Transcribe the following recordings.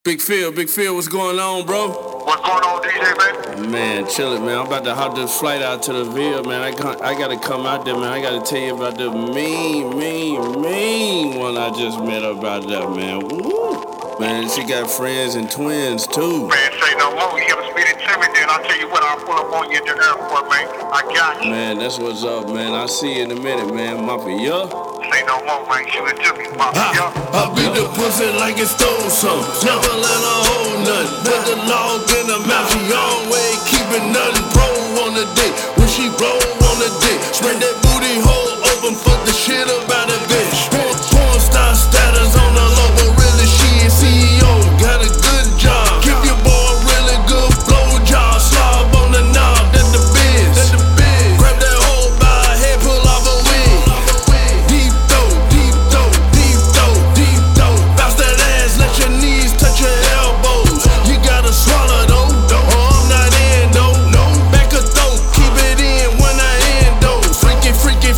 Big Phil, what's going on, bro? What's going on, DJ, baby? Man, chillin', man. I'm about to hop this flight out to the Ville, man. I gotta come out there, man. I gotta tell you about the mean one I just met up out there, man. Woo! Man, she got friends and twins, too. Man, say no more. You gotta speed it to me, then I'll tell you what, I'll pull up on you at the airport, man. I got you. Man, that's what's up, man. I'll see you in a minute, man. Mafia. Say no more, man. Shoot it to me, Mafia. I beat the pussy like it stole some. Never let her hold nothing. Put the log in her mouth. She always keeping nothing. Pro on the dick. When she roll on the dick, spread that booty hole open. Fuck the shit about a bitch. Porn star status on the low, but really she ain't CEO. Got a good job. Give your boy a really good blow job. Slob on the knob. That's the biz. Grab that hole by her head, pull off a wig. Deep throat. Bounce that ass, let your knees touch your elbows. You gotta swallow though, or I'm not in though. Back a throat, keep it in when I end though. Freaky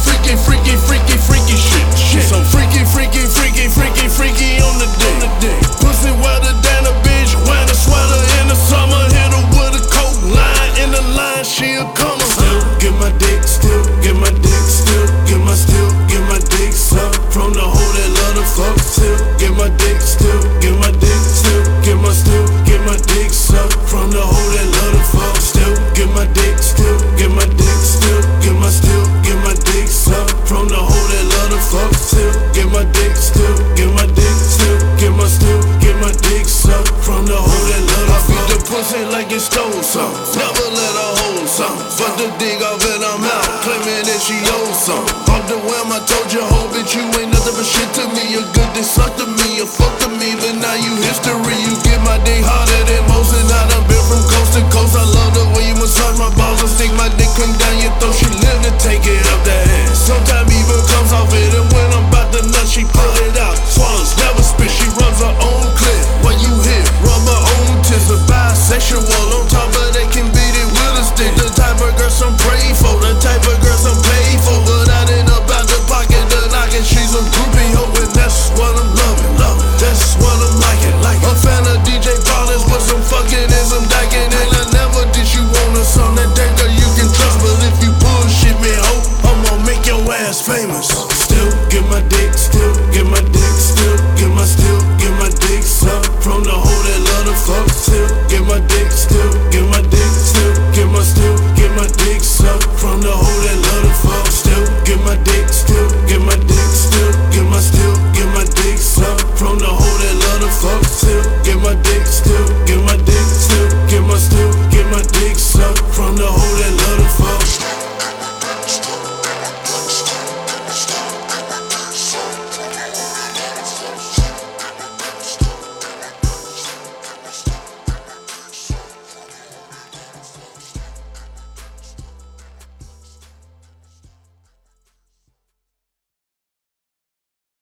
shit. So freaky on the dick. Pussy wetter than a bitch, wear a sweater in the summer. Hit her with a coat line in the line, she'll come. Still get my dick, still get my dick, still get my dick sucked from the hoe that love to fuck. Still get my dick, still get my dick, still get my dick sucked from the hoe that love to fuck. Still get my dick, still get my dick, still get my dick sucked from the hoe that love to fuck. Still get my dick, still get my dick, still get my dick sucked from the hoe that love to fuck. I beat the pussy like it stole some. Never let her hold some. Fuck the dig off and I'm out, claiming that she owes some. Off the whim, I told you, whole bitch, you ain't nothing but shit to me. You're good, they suck to me, you fuck to me, but now you history. You get my dick harder than most, and I done been from coast to coast. I love the way you massage my balls and stick my dick clean down your throat. She live to take it up the ass. Sometimes